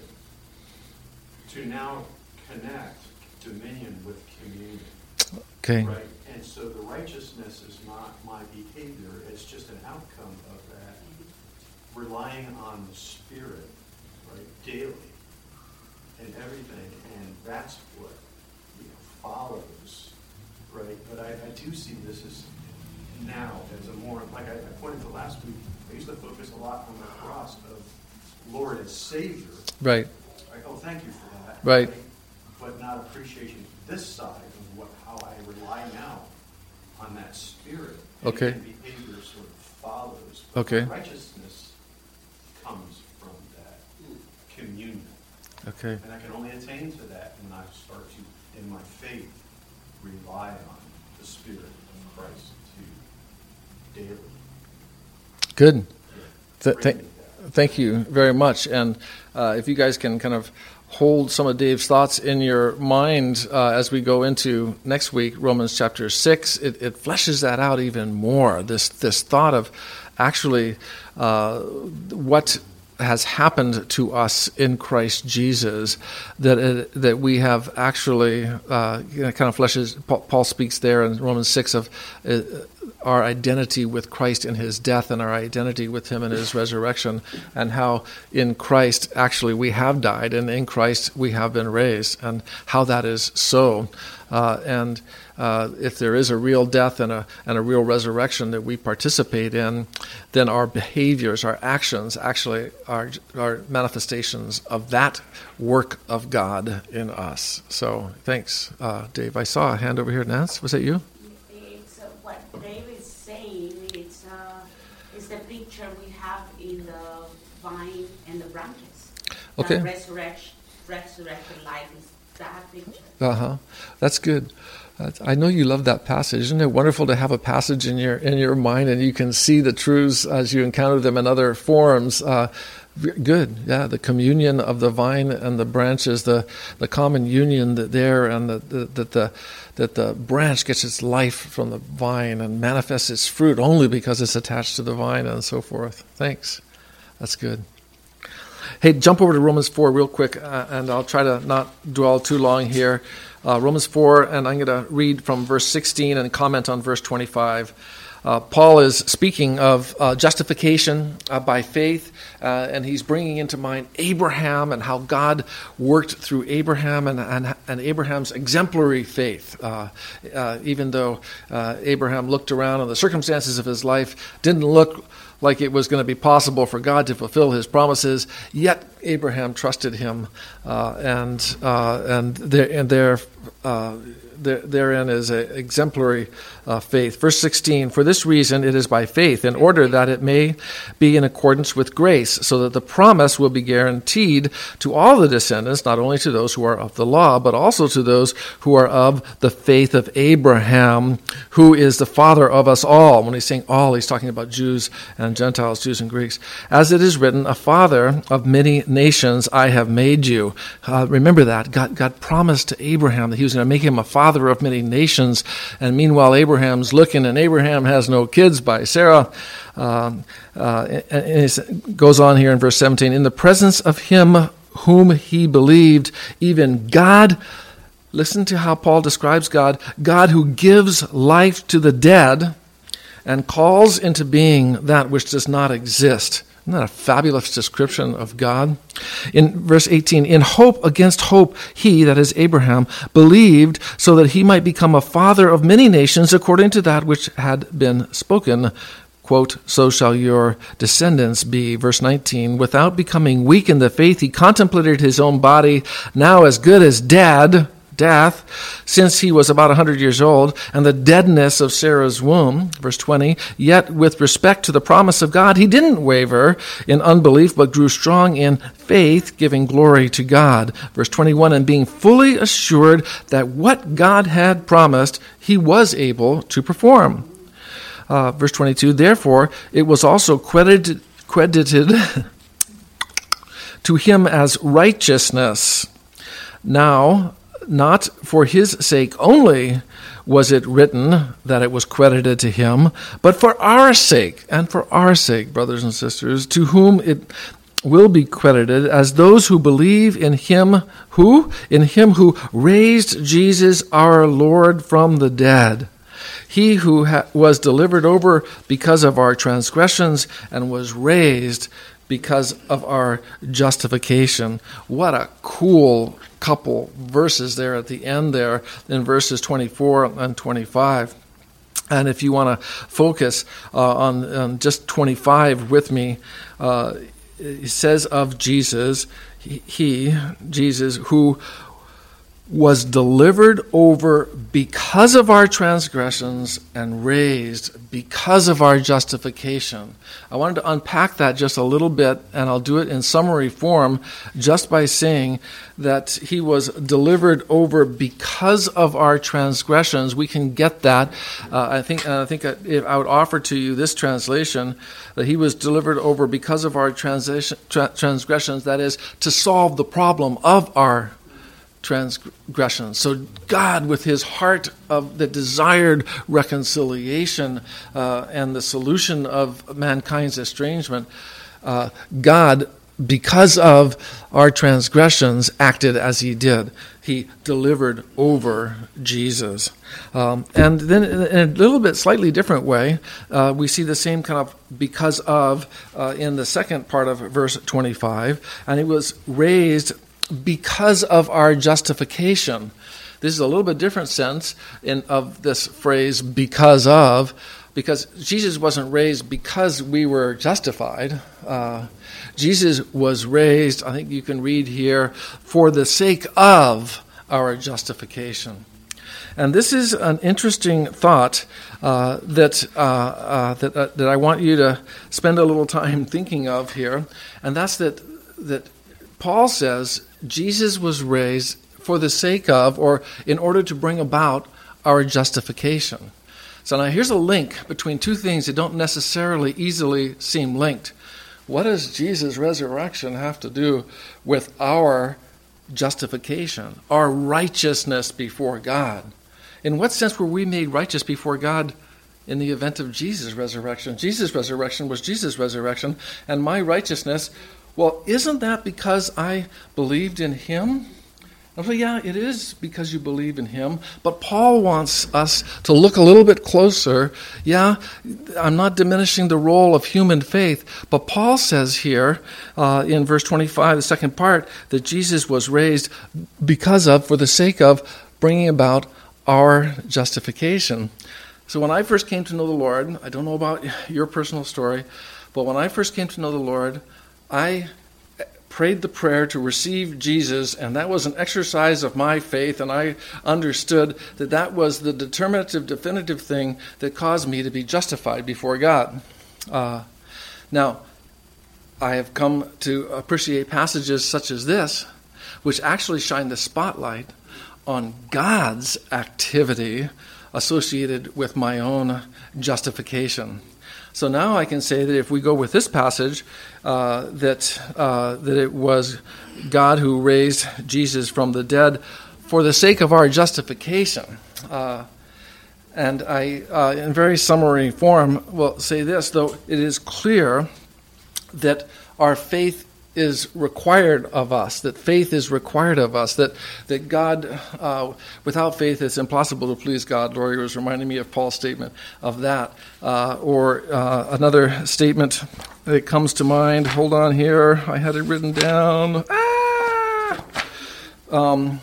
to now connect dominion with communion. Okay. Right? And so the righteousness is not my behavior, it's just an outcome of that. Relying on the Spirit, right, daily and everything, and that's what, you know, follows, right? But I, I do see this as now as a more, like I, I pointed to last week, I used to focus a lot on the cross of Lord as Savior. Right. Like, oh, thank you for that. Right. but not appreciating this side of what how I rely now on that spirit. Okay. And behavior sort of follows. Okay. Righteousness comes from that communion. Okay. And I can only attain to that when I start to, in my faith, rely on the Spirit of Christ to daily. Good. Th- bring th- me that. thank you very much. And uh, if you guys can kind of hold some of Dave's thoughts in your mind uh, as we go into next week, Romans chapter six, it, it fleshes that out even more. This this thought of actually uh, what has happened to us in Christ Jesus, that it, that we have actually uh, you know, kind of fleshes. Paul, Paul speaks there in Romans six of uh, our identity with Christ in his death and our identity with him in his resurrection, and how in Christ actually we have died and in Christ we have been raised, and how that is so. Uh, and uh, if there is a real death and a and a real resurrection that we participate in, then our behaviors, our actions, actually are are manifestations of that work of God in us. So thanks, uh, Dave. I saw a hand over here. Nance, was that you? It's uh, what Dave is saying. It's uh, it's the picture we have in the vine and the branches. Okay. The resurrection, resurrected life is that picture. Uh-huh. That's good. That's, I know you love that passage. Isn't it wonderful to have a passage in your in your mind and you can see the truths as you encounter them in other forms? Uh, good. Yeah, the communion of the vine and the branches, the, the common union that there, and the, the, that the that the branch gets its life from the vine and manifests its fruit only because it's attached to the vine and so forth. Thanks. That's good. Hey, jump over to Romans four real quick, uh, and I'll try to not dwell too long here. Uh, Romans four, and I'm going to read from verse sixteen and comment on verse twenty-five. Uh, Paul is speaking of uh, justification uh, by faith, uh, and he's bringing into mind Abraham and how God worked through Abraham and, and, and Abraham's exemplary faith. Uh, uh, even though uh, Abraham looked around and the circumstances of his life didn't look like it was going to be possible for God to fulfill his promises, yet Abraham trusted him, uh, and uh, and there and there. Uh, There, therein is an exemplary uh, faith. Verse sixteen, for this reason it is by faith, in order that it may be in accordance with grace, so that the promise will be guaranteed to all the descendants, not only to those who are of the law, but also to those who are of the faith of Abraham, who is the father of us all. When he's saying all, he's talking about Jews and Gentiles, Jews and Greeks. As it is written, a father of many nations I have made you. Uh, remember that. God, God promised to Abraham that he was going to make him a father of many nations, and meanwhile Abraham's looking, and Abraham has no kids by Sarah. Um, uh, and it goes on here in verse seventeen, in the presence of him whom he believed, even God, listen to how Paul describes God, God who gives life to the dead and calls into being that which does not exist. Isn't that a fabulous description of God? In verse eighteen, in hope against hope, he, that is Abraham, believed so that he might become a father of many nations according to that which had been spoken. Quote, so shall your descendants be. Verse nineteen, without becoming weak in the faith, he contemplated his own body, now as good as dead, death, since he was about one hundred years old, and the deadness of Sarah's womb. Verse twenty, yet with respect to the promise of God, he didn't waver in unbelief, but grew strong in faith, giving glory to God. Verse twenty-one, and being fully assured that what God had promised, he was able to perform. Uh, verse twenty-two, therefore, it was also credited, credited to him as righteousness. Now, not for his sake only was it written that it was credited to him, but for our sake, and for our sake, brothers and sisters, to whom it will be credited as those who believe in him who? In him who raised Jesus our Lord from the dead. He who ha- was delivered over because of our transgressions and was raised because of our justification. What a cool couple verses there at the end there in verses twenty-four and twenty-five. And if you want to focus uh, on, on just twenty-five with me, uh, it says of Jesus, he, he, Jesus, who was delivered over because of our transgressions and raised because of our justification. I wanted to unpack that just a little bit, and I'll do it in summary form just by saying that he was delivered over because of our transgressions. We can get that. Uh, I think uh, I think I, if I would offer to you this translation, that he was delivered over because of our transition, tra- transgressions, that is, to solve the problem of our transgressions. So God, with his heart of the desired reconciliation uh, and the solution of mankind's estrangement, uh, God, because of our transgressions, acted as he did. He delivered over Jesus. Um, and then in a little bit slightly different way, uh, we see the same kind of because of uh, in the second part of verse twenty-five. And he was raised because of our justification. This is a little bit different sense in of this phrase, because of, because Jesus wasn't raised because we were justified. Uh, Jesus was raised, I think you can read here, for the sake of our justification. And this is an interesting thought uh, that uh, uh, that uh, that I want you to spend a little time thinking of here, and that's that that Paul says Jesus was raised for the sake of, or in order to bring about, our justification. So now here's a link between two things that don't necessarily easily seem linked. What does Jesus' resurrection have to do with our justification, our righteousness before God? In what sense were we made righteous before God in the event of Jesus' resurrection? Jesus' resurrection was Jesus' resurrection, and my righteousness, well, isn't that because I believed in him? And so, yeah, it is because you believe in him, but Paul wants us to look a little bit closer. Yeah, I'm not diminishing the role of human faith, but Paul says here uh, in verse twenty-five, the second part, that Jesus was raised because of, for the sake of, bringing about our justification. So when I first came to know the Lord, I don't know about your personal story, but when I first came to know the Lord, I prayed the prayer to receive Jesus, and that was an exercise of my faith, and I understood that that was the determinative, definitive thing that caused me to be justified before God. Uh, now, I have come to appreciate passages such as this, which actually shine the spotlight on God's activity associated with my own justification. So now I can say that if we go with this passage, uh, that uh, that it was God who raised Jesus from the dead for the sake of our justification. Uh, and I, uh, in very summary form, will say this, though it is clear that our faith is required of us, that faith is required of us, that that God, uh, without faith, it's impossible to please God. Lori was reminding me of Paul's statement of that. Uh, or uh, another statement that comes to mind, hold on here, I had it written down. Ah! Um,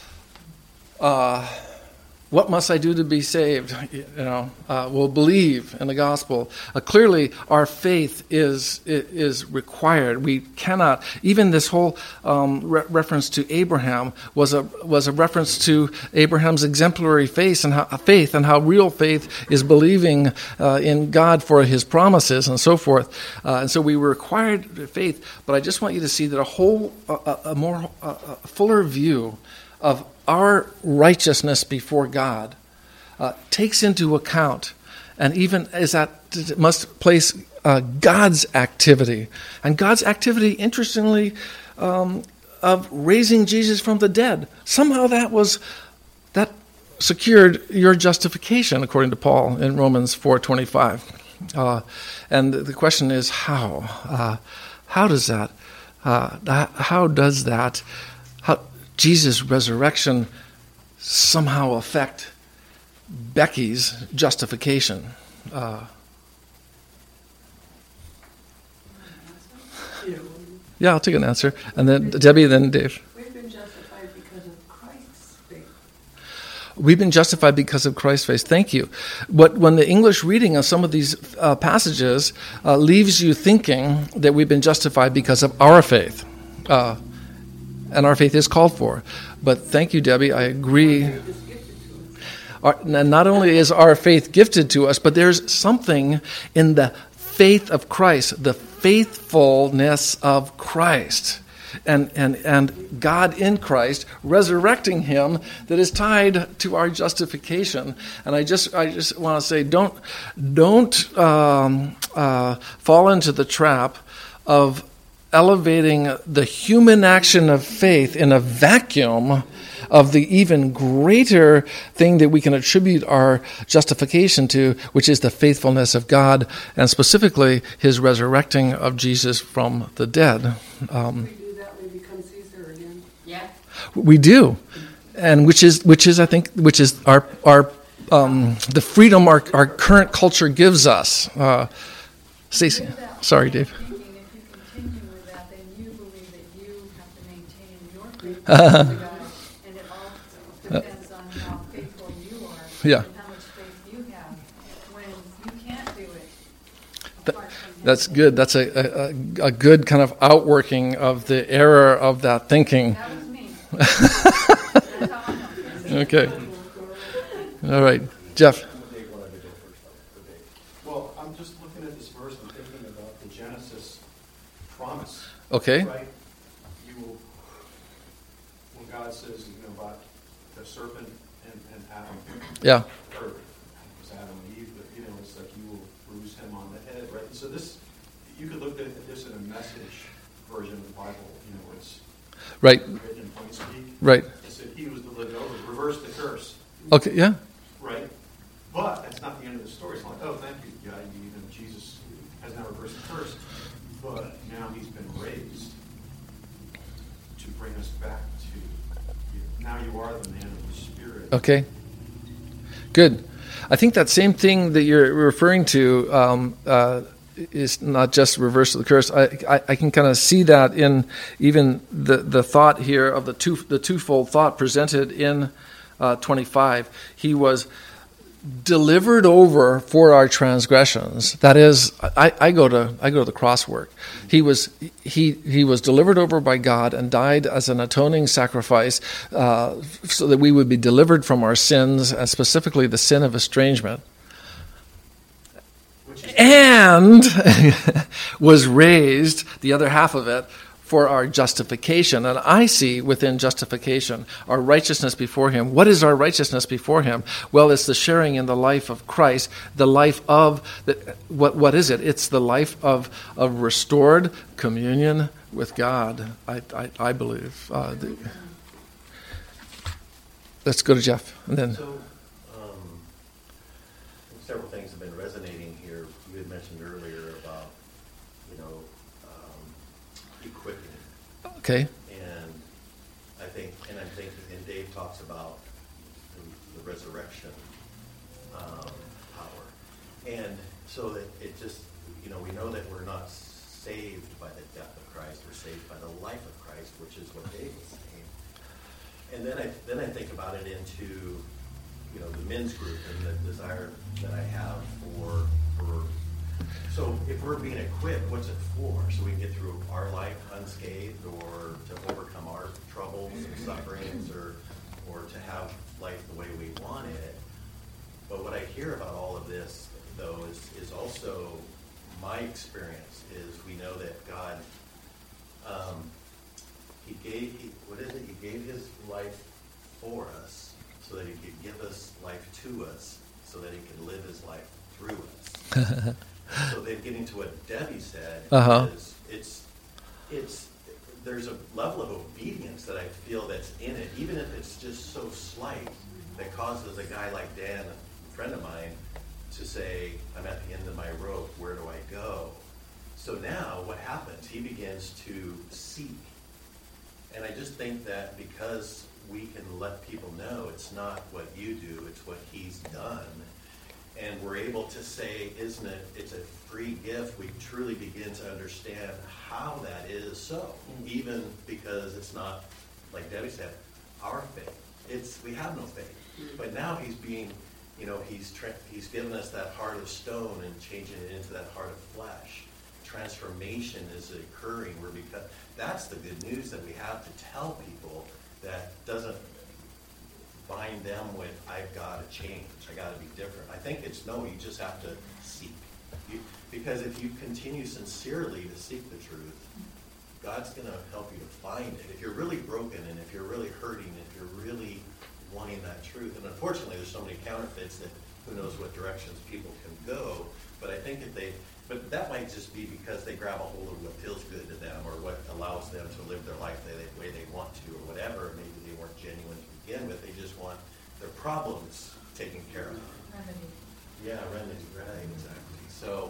uh, What must I do to be saved? You know, uh, we'll believe in the gospel. Uh, clearly, our faith is is required. We cannot. Even this whole um, re- reference to Abraham was a was a reference to Abraham's exemplary faith and how faith and how real faith is believing uh, in God for His promises and so forth. Uh, and so we were required faith. But I just want you to see that a whole a, a more a, a fuller view of our righteousness before God uh, takes into account, and even is that must place uh, God's activity, and God's activity, interestingly, um, of raising Jesus from the dead. Somehow that was that secured your justification, according to Paul in Romans four twenty-five. Uh, and the question is how? Uh, how does that? Uh, how does that? How, Jesus' resurrection somehow affect Becky's justification? Uh, yeah, I'll take an answer. And then Debbie, then Dave. We've been justified because of Christ's faith. We've been justified because of Christ's faith. Thank you. But when the English reading of some of these uh, passages uh, leaves you thinking that we've been justified because of our faith, uh, and our faith is called for. But thank you, Debbie. I agree. Our, not only is our faith gifted to us, but there's something in the faith of Christ, the faithfulness of Christ, and, and, and God in Christ resurrecting him that is tied to our justification. And I just I just want to say, don't don't um, uh, fall into the trap of elevating the human action of faith in a vacuum of the even greater thing that we can attribute our justification to, which is the faithfulness of God, and specifically his resurrecting of Jesus from the dead. Um, We do that, we become Caesar again. Yeah. we do, and which is which is I think which is our our um, the freedom our our current culture gives us. Uh, Stacey, With that sorry, line of Dave. thinking, if you continue with that, then you believe that you have to maintain your faithfulness to God, and it all depends on how faithful you are Yeah. and how much faith you have. When you can't do it, That- apart from Him. That's good. That's a, a, a good kind of outworking of the error of that thinking. That was me. That's how I know. Okay. All right. Jeff. Dave wanted to go first. though, for Dave. Well, I'm just looking at this verse and thinking about the Genesis promise. Okay. Right? You will, when God says, you know, about the serpent and, and Adam, Yeah. or it was Adam and Eve, but, you know, it's like you will bruise him on the head, right? And so this, you could look at this in a message version of the Bible, you know, where it's Right. written in plain speak. Right. It said he was delivered over, reverse the curse. Okay. Yeah. Right? But that's not the end of the story. It's not like, oh, thank you, God, you, you know, Jesus has now reversed the curse. But now he's been raised to bring us back to you. Now you are the man of the Spirit. Okay. Good. I think that same thing that you're referring to um, uh, is not just reverse of the curse. I, I, I can kind of see that in even the, the thought here of the two the twofold thought presented in uh, twenty-five. He was delivered over for our transgressions. That is, I, I go to I go to the cross work. He was he he was delivered over by God and died as an atoning sacrifice, uh, so that we would be delivered from our sins, and specifically the sin of estrangement. Which is And was raised, the other half of it, for our justification. And I see within justification our righteousness before him. What is our righteousness before him? Well, it's the sharing in the life of Christ, the life of, the, what what is it? It's the life of, of restored communion with God, I, I, I believe. Uh, the, let's go to Jeff. And then, So, um, several things have been resonating here. You had mentioned earlier about, you know, um, equipping. okay. And I think, and I'm thinking, and Dave talks about the, the resurrection um, power. And so that it just, you know, we know that we're not saved by the death of Christ. We're saved by the life of Christ, which is what Dave was saying. And then I then I think about it into, you know, the men's group and the desire that I have for for. So if we're being equipped, what's it for? So we can get through our life unscathed, or to overcome our troubles and sufferings, or or to have life the way we want it. But what I hear about all of this, though, is is also my experience is we know that God. Um, He gave, he, what is it? He gave his life for us so that he could give us life to us so that he could live his life through us. So then getting to what Debbie said Uh-huh. is it's, it's, there's a level of obedience that I feel that's in it, even if it's just so slight, that causes a guy like Dan, a friend of mine, to say, I'm at the end of my rope, where do I go? So now what happens? He begins to seek. And I just think that because we can let people know it's not what you do, it's what he's done, and we're able to say, isn't it, it's a free gift, we truly begin to understand how that is so, even because it's not, like Debbie said, our faith. It's, we have no faith. But now he's being, you know, he's tra- he's given us that heart of stone and changing it into that heart of flesh. Transformation is occurring where because that's the good news that we have to tell people, that doesn't bind them with, I've got to change, I got to be different. I think it's no, you just have to seek. You, because if you continue sincerely to seek the truth, God's going to help you to find it. If you're really broken and if you're really hurting, if you're really wanting that truth, and unfortunately there's so many counterfeits that who knows what directions people can go, but I think if they, but that might just be because they grab a hold of what feels good to them or what allows them to live their life the way they want to or whatever. Maybe they weren't genuine to begin with. They just want their problems taken care of. Remedy. Yeah, remedy, right, exactly. So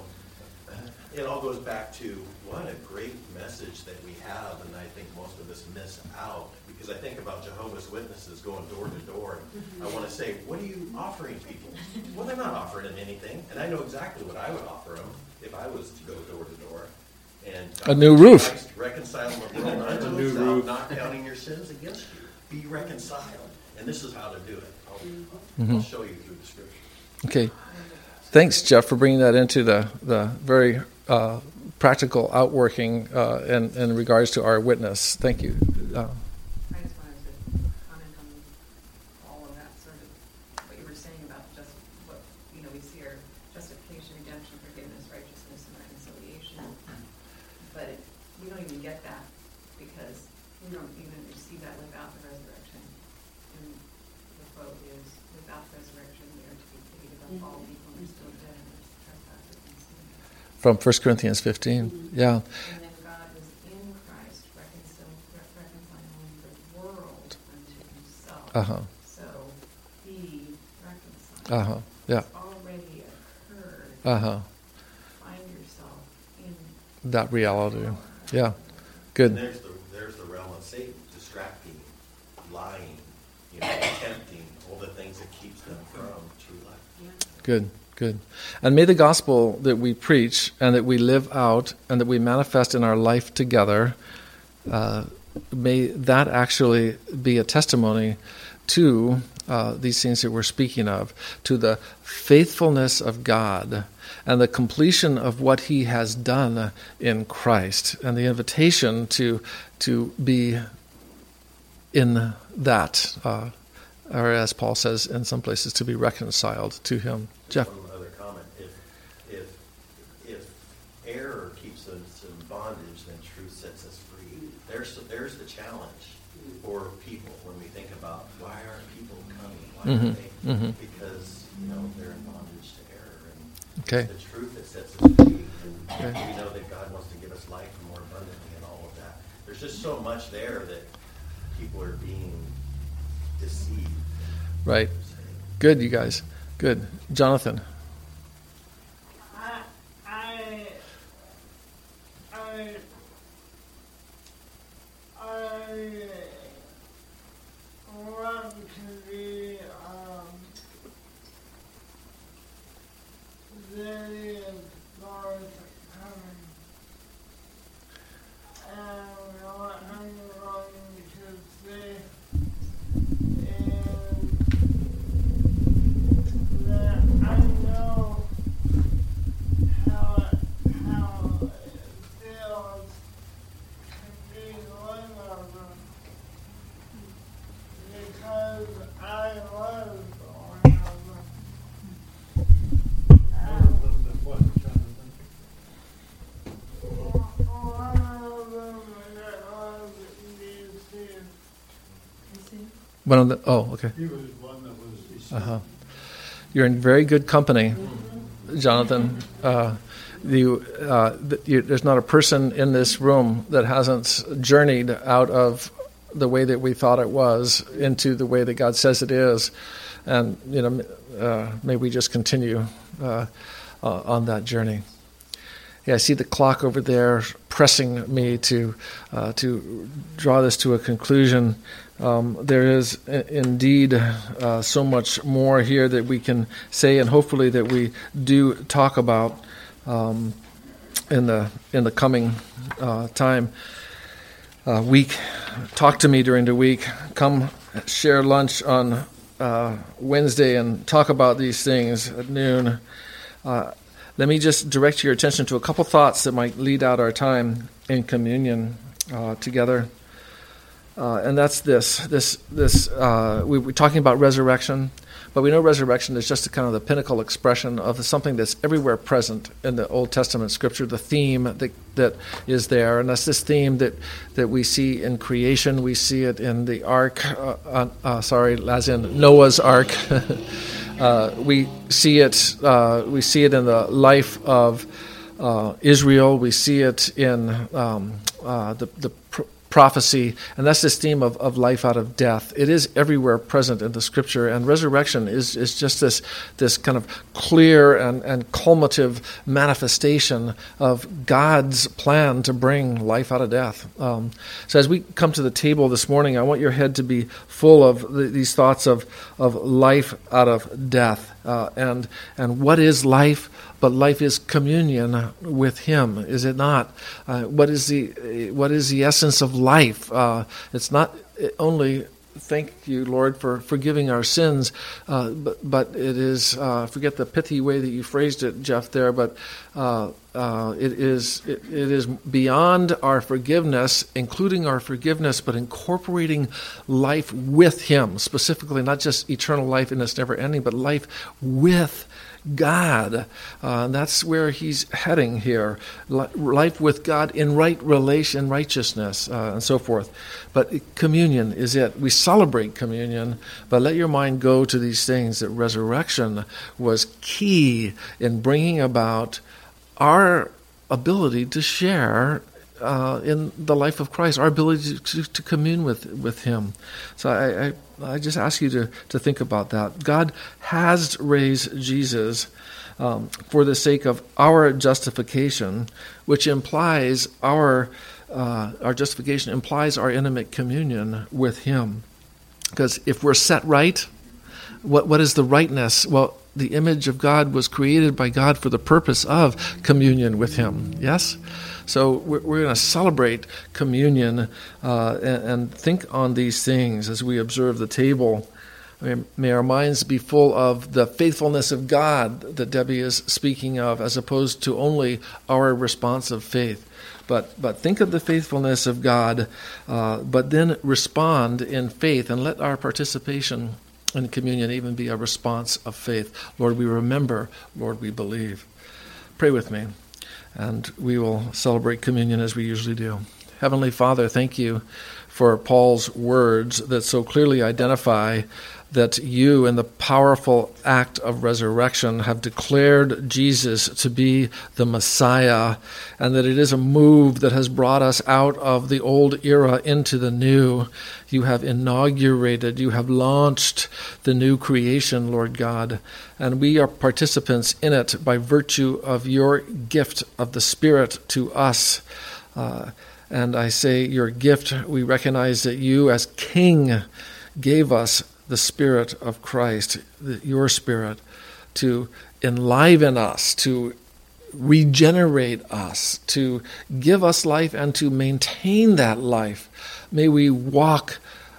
it all goes back to what a great message that we have, and I think most of us miss out because I think about Jehovah's Witnesses going door to door, and I want to say, what are you offering people? Well, they're not offering them anything, and I know exactly what I would offer them if I was to go door to door. And A new roof. Christ, reconcile the world unto A new himself, roof. not counting your sins against you. Be reconciled, and this is how to do it. I'll, Mm-hmm. I'll show you through the scripture. Okay. Thanks, Jeff, for bringing that into the, the very uh, practical outworking uh, in, in regards to our witness. Thank you. Uh, I just wanted to comment on all of that, sort of what you were saying about just what, you know, we see our justification, redemption, forgiveness, righteousness, and reconciliation. But it, we don't even get that because we don't even receive that without the resurrection. And the quote is, without resurrection, we are to be pitied above all people and are still dead in their trespasses and sins. from First Corinthians fifteen. Yeah. And then God was in Christ, reconcil- reconciling the world unto himself. Uh-huh. So be reconciled. Uh-huh. Yeah. It's already occurred. Uh-huh. Find yourself in That reality. Yeah. And Good. there's the there's the realm of Satan, distracting, lying, you know, tempting, all the things that keeps them from true life. Good. Good. And may the gospel that we preach and that we live out and that we manifest in our life together, uh, may that actually be a testimony to uh, these things that we're speaking of, to the faithfulness of God and the completion of what he has done in Christ and the invitation to to be in that, uh, or as Paul says in some places, to be reconciled to him. Jeff? One other comment. If if if error keeps us in bondage, then truth sets us free. There's there's the challenge for people when we think about why aren't people coming? Why Mhm. aren't they? Mhm. Because you know they're in bondage to error, and Okay. it's the truth that sets us free. And Okay. we know that God wants to give us life more abundantly and all of that. There's just so much there that people are being deceived. Right. Good, you guys. Good. Jonathan? I, I, I, I want to be um, very forthcoming, and what I'm going to say is that I know how it, how it feels to be one of them because I was one of them. And one of them that was deceived. One of the, oh, okay. He was one that was deceived. Uh-huh. You're in very good company, Jonathan. Uh, you, uh, th- you, there's not a person in this room that hasn't journeyed out of the way that we thought it was into the way that God says it is. And, you know, uh, may we just continue uh, uh, on that journey. Yeah, I see the clock over there pressing me to uh, to draw this to a conclusion. Um, there is I- indeed uh, so much more here that we can say, and hopefully that we do talk about um, in the in the coming uh, time uh, week. Talk to me during the week. Come share lunch on uh, Wednesday and talk about these things at noon. Uh, Let me just direct your attention to a couple thoughts that might lead out our time in communion uh, together. uh, and that's this. This this uh, we we're talking about resurrection, but we know resurrection is just a kind of the pinnacle expression of something that's everywhere present in the Old Testament Scripture. The theme that that is there, and that's this theme that that we see in creation. We see it in the ark. Uh, uh, uh, sorry, as in Noah's ark. uh, we see it. Uh, we see it in the life of uh, Israel. We see it in um, uh, the the. Pr- prophecy, and that's this theme of, of life out of death. It is everywhere present in the Scripture, and resurrection is, is just this this kind of clear and, and culminative manifestation of God's plan to bring life out of death. Um, so as we come to the table this morning, I want your head to be full of the, these thoughts of, of life out of death. Uh, and and what is life? But life is communion with Him, is it not? Uh, what is the what is the essence of life? Uh, it's not only thank you, Lord, for forgiving our sins, uh, but but it is uh, I forget the pithy way that you phrased it, Jeff, there, but uh, uh, it is it, it is beyond our forgiveness, including our forgiveness, but incorporating life with Him, specifically not just eternal life and it's never ending, but life with God. Uh, that's where he's heading here. Life with God in right relation, righteousness, uh, and so forth. But communion is it. We celebrate communion, but let your mind go to these things that resurrection was key in bringing about our ability to share uh, in the life of Christ, our ability to, to commune with, with Him. So I, I I just ask you to, to think about that. God has raised Jesus um, for the sake of our justification, which implies our uh, our justification implies our intimate communion with Him. Because if we're set right, what what is the rightness? Well, the image of God was created by God for the purpose of communion with Him. Yes? So we're, we're going to celebrate communion uh, and, and think on these things as we observe the table. I mean, may our minds be full of the faithfulness of God that Debbie is speaking of, as opposed to only our response of faith. But but think of the faithfulness of God, uh, but then respond in faith, and let our participation in communion even be a response of faith. Lord, we remember. Lord, we believe. Pray with me, and we will celebrate communion as we usually do. Heavenly Father, thank you for Paul's words that so clearly identify that you, in the powerful act of resurrection, have declared Jesus to be the Messiah, and that it is a move that has brought us out of the old era into the new. You have inaugurated, you have launched the new creation, Lord God, and we are participants in it by virtue of your gift of the Spirit to us. Uh, and I say your gift, we recognize that you as King gave us the Spirit of Christ, your Spirit, to enliven us, to regenerate us, to give us life and to maintain that life. May we walk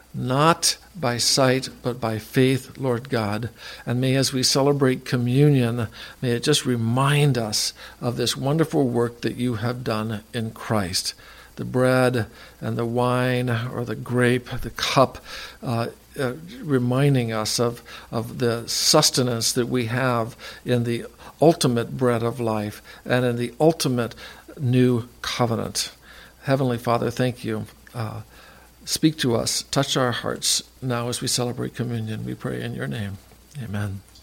not by sight, but by faith, Lord God. And may, as we celebrate communion, may it just remind us of this wonderful work that you have done in Christ. The bread and the wine, or the grape, the cup, uh, uh, reminding us of, of the sustenance that we have in the ultimate bread of life and in the ultimate new covenant. Heavenly Father, thank you. Uh, speak to us, touch our hearts now as we celebrate communion. We pray in your name. Amen.